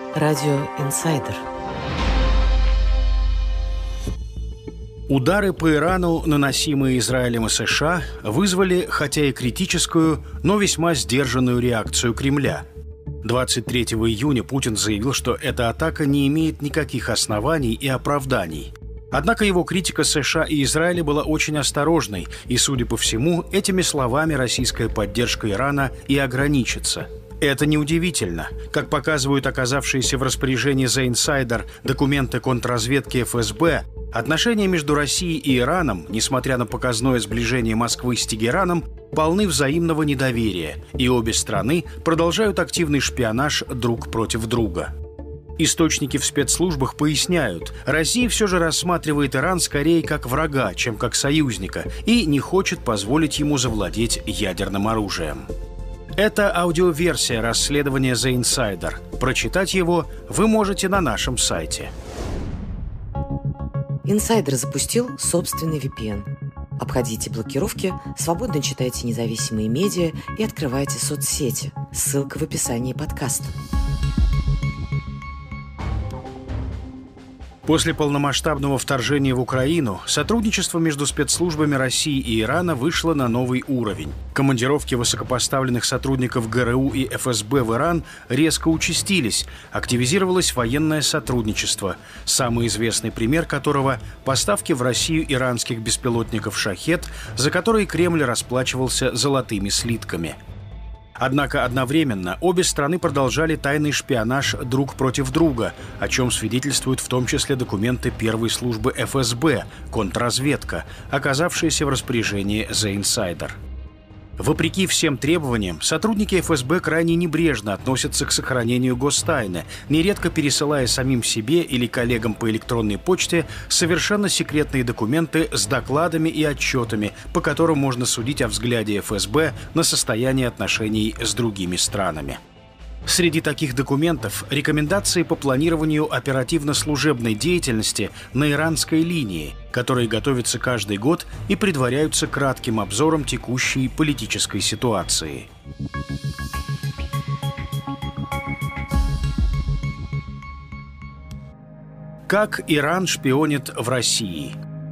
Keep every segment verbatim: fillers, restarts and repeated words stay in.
Радио «Инсайдер». Удары по Ирану, наносимые Израилем и США, вызвали, хотя и критическую, но весьма сдержанную реакцию Кремля. двадцать третьего июня Путин заявил, что эта атака не имеет никаких оснований и оправданий. Однако его критика США и Израиля была очень осторожной, и, судя по всему, этими словами российская поддержка Ирана и ограничится. Это неудивительно. Как показывают оказавшиеся в распоряжении The Insider документы контрразведки эф эс бэ, отношения между Россией и Ираном, несмотря на показное сближение Москвы с Тегераном, полны взаимного недоверия, и обе страны продолжают активный шпионаж друг против друга. Источники в спецслужбах поясняют, Россия все же рассматривает Иран скорее как врага, чем как союзника, и не хочет позволить ему завладеть ядерным оружием. Это аудиоверсия расследования The Insider. Прочитать его вы можете на нашем сайте. Инсайдер запустил собственный ви пи эн. Обходите блокировки, свободно читайте независимые медиа и открывайте соцсети. Ссылка в описании подкаста. После полномасштабного вторжения в Украину сотрудничество между спецслужбами России и Ирана вышло на новый уровень. Командировки высокопоставленных сотрудников гэ эр у и эф эс бэ в Иран резко участились, активизировалось военное сотрудничество, самый известный пример которого – поставки в Россию иранских беспилотников «Шахед», за которые Кремль расплачивался золотыми слитками. Однако одновременно обе страны продолжали тайный шпионаж друг против друга, о чем свидетельствуют в том числе документы первой службы эф эс бэ «Контрразведка», оказавшиеся в распоряжении The Insider. Вопреки всем требованиям, сотрудники эф эс бэ крайне небрежно относятся к сохранению гостайны, нередко пересылая самим себе или коллегам по электронной почте совершенно секретные документы с докладами и отчетами, по которым можно судить о взгляде эф эс бэ на состояние отношений с другими странами. Среди таких документов – рекомендации по планированию оперативно-служебной деятельности на иранской линии, которые готовятся каждый год и предваряются кратким обзором текущей политической ситуации. Как Иран шпионит в России?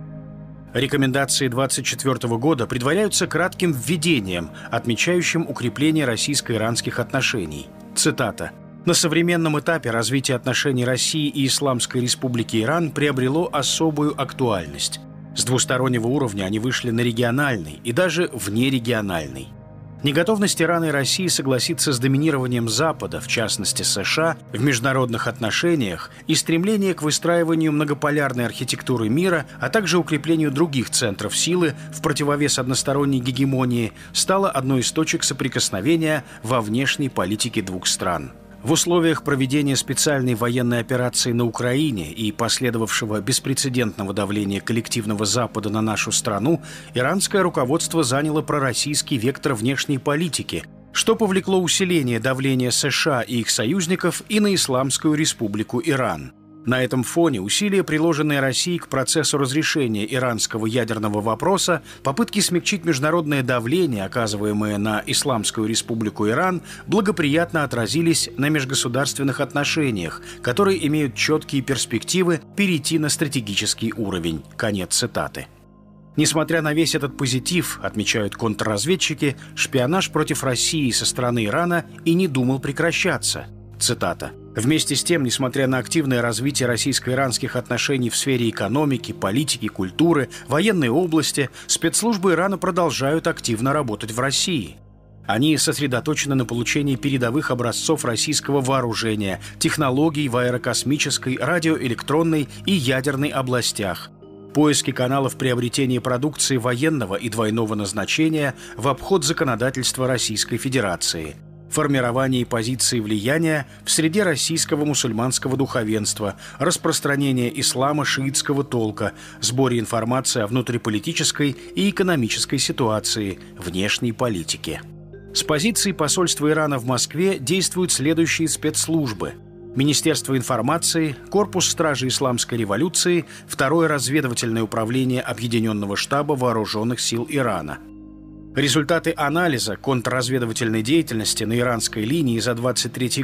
Рекомендации двадцать четвёртого года предваряются кратким введением, отмечающим укрепление российско-иранских отношений. Цитата. «На современном этапе развитие отношений России и Исламской Республики Иран приобрело особую актуальность. С двустороннего уровня они вышли на региональный и даже внерегиональный. Неготовность Ирана и России согласиться с доминированием Запада, в частности США, в международных отношениях и стремление к выстраиванию многополярной архитектуры мира, а также укреплению других центров силы в противовес односторонней гегемонии, стало одной из точек соприкосновения во внешней политике двух стран. В условиях проведения специальной военной операции на Украине и последовавшего беспрецедентного давления коллективного Запада на нашу страну, иранское руководство заняло пророссийский вектор внешней политики, что повлекло усиление давления США и их союзников и на Исламскую Республику Иран. На этом фоне усилия, приложенные Россией к процессу разрешения иранского ядерного вопроса, попытки смягчить международное давление, оказываемое на Исламскую Республику Иран, благоприятно отразились на межгосударственных отношениях, которые имеют четкие перспективы перейти на стратегический уровень». Конец цитаты. Несмотря на весь этот позитив, отмечают контрразведчики, шпионаж против России со стороны Ирана и не думал прекращаться. Цитата. «Вместе с тем, несмотря на активное развитие российско-иранских отношений в сфере экономики, политики, культуры, военной области, спецслужбы Ирана продолжают активно работать в России. Они сосредоточены на получении передовых образцов российского вооружения, технологий в аэрокосмической, радиоэлектронной и ядерной областях, поиске каналов приобретения продукции военного и двойного назначения в обход законодательства Российской Федерации, формировании позиции влияния в среде российского мусульманского духовенства, распространение ислама шиитского толка, сборе информации о внутриполитической и экономической ситуации, внешней политике». С позиции посольства Ирана в Москве действуют следующие спецслужбы: Министерство информации, Корпус стражи Исламской революции, Второе разведывательное управление Объединенного штаба Вооруженных сил Ирана. Результаты анализа контрразведывательной деятельности на иранской линии за двадцать третий год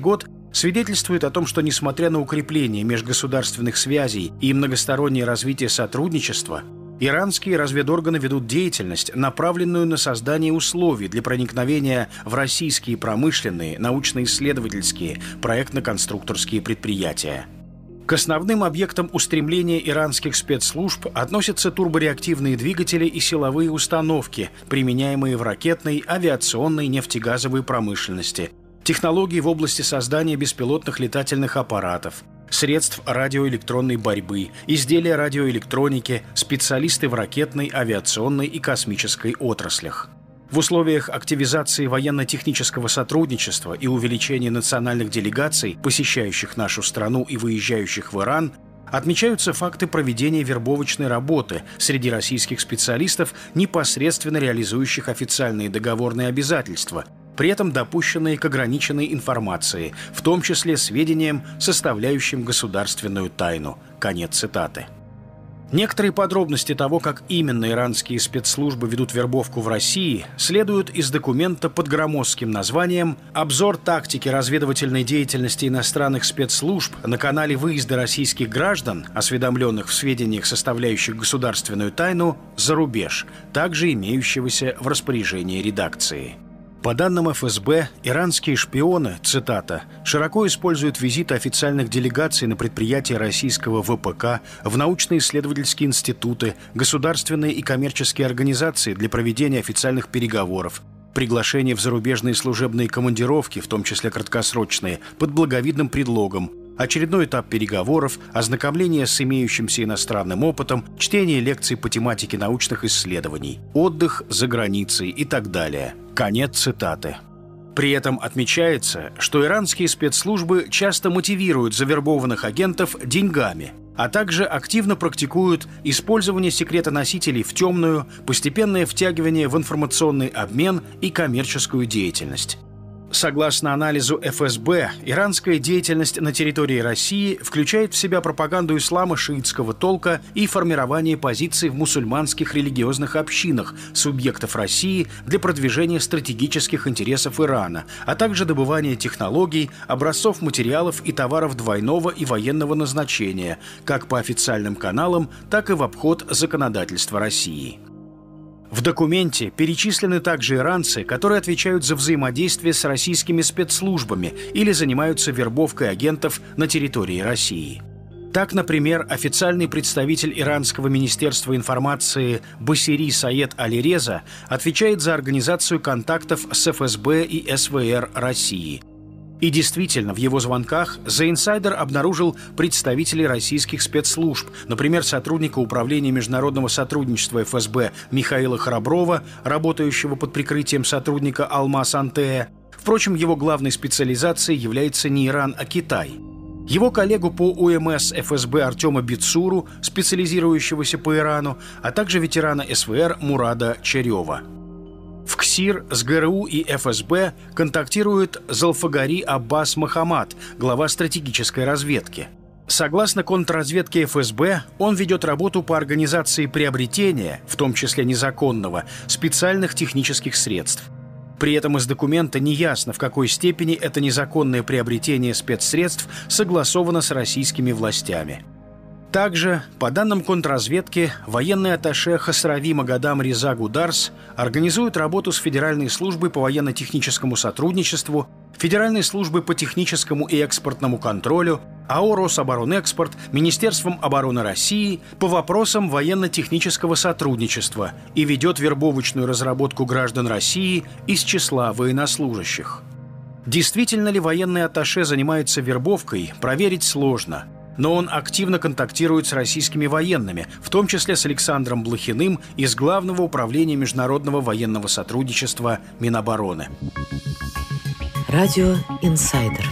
свидетельствует о том, что, несмотря на укрепление межгосударственных связей и многостороннее развитие сотрудничества, иранские разведорганы ведут деятельность, направленную на создание условий для проникновения в российские промышленные, научно-исследовательские, проектно-конструкторские предприятия. К основным объектам устремления иранских спецслужб относятся турбореактивные двигатели и силовые установки, применяемые в ракетной, авиационной, нефтегазовой промышленности, технологии в области создания беспилотных летательных аппаратов, средств радиоэлектронной борьбы, изделия радиоэлектроники, специалисты в ракетной, авиационной и космической отраслях. В условиях активизации военно-технического сотрудничества и увеличения национальных делегаций, посещающих нашу страну и выезжающих в Иран, отмечаются факты проведения вербовочной работы среди российских специалистов, непосредственно реализующих официальные договорные обязательства, при этом допущенные к ограниченной информации, в том числе сведениям, составляющим государственную тайну. Конец цитаты. Некоторые подробности того, как именно иранские спецслужбы ведут вербовку в России, следуют из документа под громоздким названием «Обзор тактики разведывательной деятельности иностранных спецслужб на канале выезда российских граждан, осведомленных в сведениях, составляющих государственную тайну, за рубеж», также имеющегося в распоряжении редакции. По данным эф эс бэ, иранские шпионы, цитата, «широко используют визиты официальных делегаций на предприятия российского вэ пэ ка, в научно-исследовательские институты, государственные и коммерческие организации для проведения официальных переговоров, приглашение в зарубежные служебные командировки, в том числе краткосрочные, под благовидным предлогом, очередной этап переговоров, ознакомление с имеющимся иностранным опытом, чтение лекций по тематике научных исследований, отдых за границей и так далее». Конец цитаты. При этом отмечается, что иранские спецслужбы часто мотивируют завербованных агентов деньгами, а также активно практикуют использование секретоносителей в темную, постепенное втягивание в информационный обмен и коммерческую деятельность. Согласно анализу эф эс бэ, иранская деятельность на территории России включает в себя пропаганду ислама шиитского толка и формирование позиций в мусульманских религиозных общинах субъектов России для продвижения стратегических интересов Ирана, а также добывание технологий, образцов материалов и товаров двойного и военного назначения, как по официальным каналам, так и в обход законодательства России. В документе перечислены также иранцы, которые отвечают за взаимодействие с российскими спецслужбами или занимаются вербовкой агентов на территории России. Так, например, официальный представитель иранского министерства информации Басири Саед Алиреза отвечает за организацию контактов с эф эс бэ и эс вэ эр России. И действительно, в его звонках The Insider обнаружил представителей российских спецслужб, например, сотрудника Управления международного сотрудничества эф эс бэ Михаила Храброва, работающего под прикрытием сотрудника Алмаз Антея. Впрочем, его главной специализацией является не Иран, а Китай. Его коллегу по у эм эс эф эс бэ Артема Бицуру, специализирующегося по Ирану, а также ветерана эс вэ эр Мурада Черева. В КСИР с гэ эр у и эф эс бэ контактирует Золфагари Аббас Мохаммад, глава стратегической разведки. Согласно контрразведке эф эс бэ, он ведет работу по организации приобретения, в том числе незаконного, специальных технических средств. При этом из документа неясно, в какой степени это незаконное приобретение спецсредств согласовано с российскими властями. Также, по данным контрразведки, военный атташе Хасрави Магадам Риза Гударс организует работу с Федеральной службой по военно-техническому сотрудничеству, Федеральной службой по техническому и экспортному контролю, а о Рособоронэкспорт, Министерством обороны России по вопросам военно-технического сотрудничества и ведет вербовочную разработку граждан России из числа военнослужащих. Действительно ли военный атташе занимается вербовкой, проверить сложно. Но он активно контактирует с российскими военными, в том числе с Александром Блохиным из Главного управления международного военного сотрудничества Минобороны. Радио Инсайдер.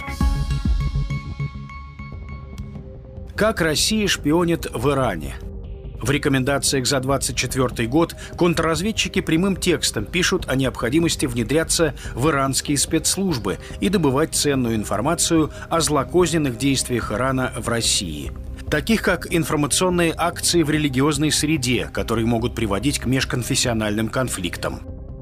Как Россия шпионит в Иране? В рекомендациях за двадцать четвёртый год контрразведчики прямым текстом пишут о необходимости внедряться в иранские спецслужбы и добывать ценную информацию о злокозненных действиях Ирана в России, таких как информационные акции в религиозной среде, которые могут приводить к межконфессиональным конфликтам.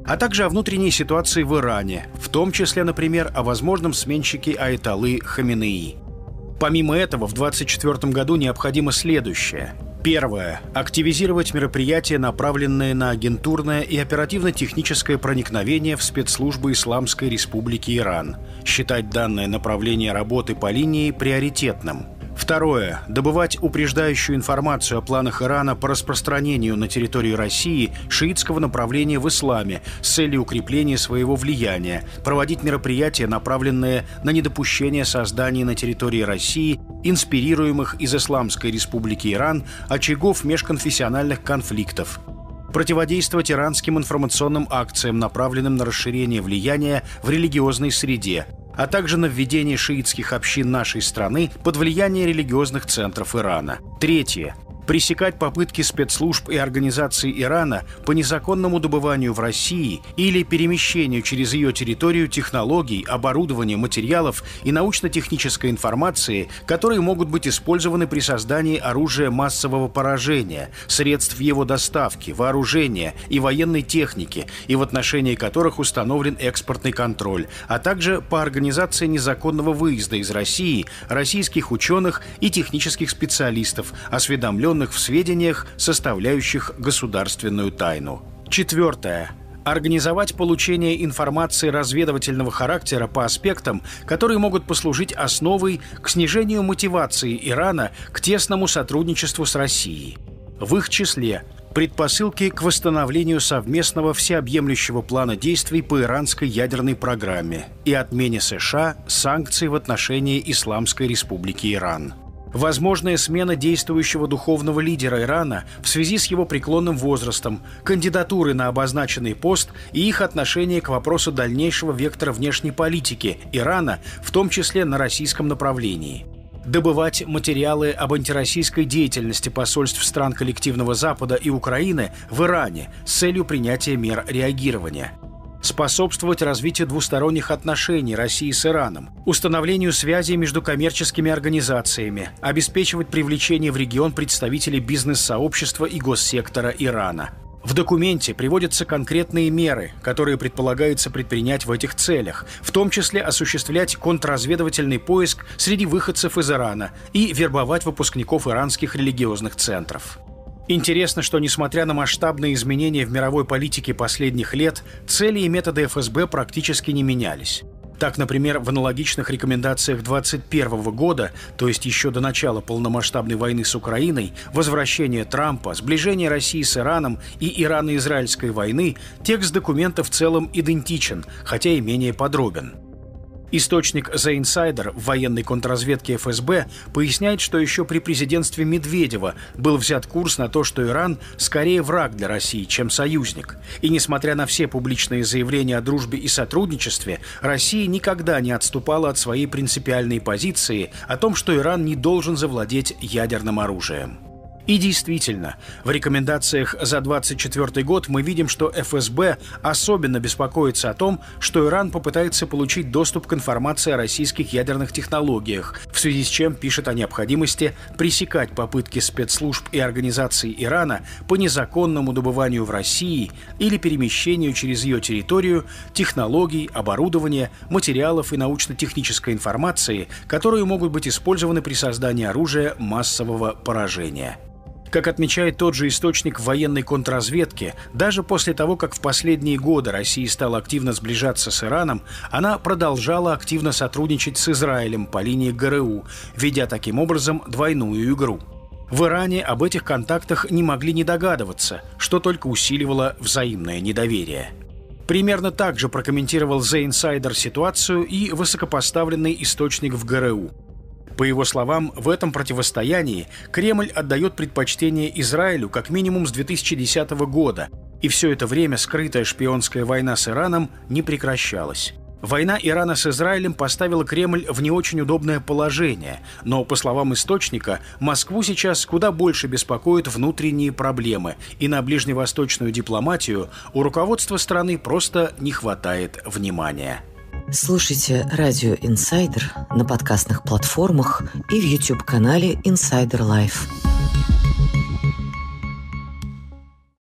а также о внутренней ситуации в Иране, в том числе, например, о возможном сменщике аятоллы Хаменеи. Помимо этого, в двадцать четвёртом году необходимо следующее. Первое. Активизировать мероприятия, направленные на агентурное и оперативно-техническое проникновение в спецслужбы Исламской Республики Иран. Считать данное направление работы по линии приоритетным. Второе. Добывать упреждающую информацию о планах Ирана по распространению на территории России шиитского направления в исламе с целью укрепления своего влияния, проводить мероприятия, направленные на недопущение создания на территории России инспирируемых из Исламской Республики Иран очагов межконфессиональных конфликтов, противодействовать иранским информационным акциям, направленным на расширение влияния в религиозной среде, а также на введение шиитских общин нашей страны под влияние религиозных центров Ирана. Третье. Пресекать попытки спецслужб и организаций Ирана по незаконному добыванию в России или перемещению через ее территорию технологий, оборудования, материалов и научно-технической информации, которые могут быть использованы при создании оружия массового поражения, средств его доставки, вооружения и военной техники, и в отношении которых установлен экспортный контроль, а также по организации незаконного выезда из России российских ученых и технических специалистов, осведомленных в сведениях, составляющих государственную тайну. Четвертое. Организовать получение информации разведывательного характера по аспектам, которые могут послужить основой к снижению мотивации Ирана к тесному сотрудничеству с Россией. В их числе предпосылки к восстановлению совместного всеобъемлющего плана действий по иранской ядерной программе и отмене США санкций в отношении Исламской Республики Иран. Возможная смена действующего духовного лидера Ирана в связи с его преклонным возрастом, кандидатуры на обозначенный пост и их отношение к вопросу дальнейшего вектора внешней политики Ирана, в том числе на российском направлении. Добывать материалы об антироссийской деятельности посольств стран коллективного Запада и Украины в Иране с целью принятия мер реагирования. Способствовать развитию двусторонних отношений России с Ираном, установлению связей между коммерческими организациями, обеспечивать привлечение в регион представителей бизнес-сообщества и госсектора Ирана. В документе приводятся конкретные меры, которые предполагается предпринять в этих целях, в том числе осуществлять контрразведывательный поиск среди выходцев из Ирана и вербовать выпускников иранских религиозных центров. Интересно, что, несмотря на масштабные изменения в мировой политике последних лет, цели и методы эф эс бэ практически не менялись. Так, например, в аналогичных рекомендациях двадцать первого года, то есть еще до начала полномасштабной войны с Украиной, возвращения Трампа, сближения России с Ираном и ирано-израильской войны, текст документа в целом идентичен, хотя и менее подробен. Источник The Insider в военной контрразведке эф эс бэ поясняет, что еще при президентстве Медведева был взят курс на то, что Иран скорее враг для России, чем союзник. И несмотря на все публичные заявления о дружбе и сотрудничестве, Россия никогда не отступала от своей принципиальной позиции о том, что Иран не должен завладеть ядерным оружием. И действительно, в рекомендациях за двадцать четвёртый год мы видим, что эф эс бэ особенно беспокоится о том, что Иран попытается получить доступ к информации о российских ядерных технологиях, в связи с чем пишет о необходимости пресекать попытки спецслужб и организаций Ирана по незаконному добыванию в России или перемещению через ее территорию технологий, оборудования, материалов и научно-технической информации, которые могут быть использованы при создании оружия массового поражения. Как отмечает тот же источник в военной контрразведке, даже после того, как в последние годы Россия стала активно сближаться с Ираном, она продолжала активно сотрудничать с Израилем по линии гэ эр у, ведя таким образом двойную игру. В Иране об этих контактах не могли не догадываться, что только усиливало взаимное недоверие. Примерно так же прокомментировал The Insider ситуацию и высокопоставленный источник в гэ эр у. По его словам, в этом противостоянии Кремль отдает предпочтение Израилю как минимум с две тысячи десятого года, и все это время скрытая шпионская война с Ираном не прекращалась. Война Ирана с Израилем поставила Кремль в не очень удобное положение, но, по словам источника, Москву сейчас куда больше беспокоят внутренние проблемы, и на ближневосточную дипломатию у руководства страны просто не хватает внимания. Слушайте «Радио Инсайдер» на подкастных платформах и в YouTube-канале Insider Life.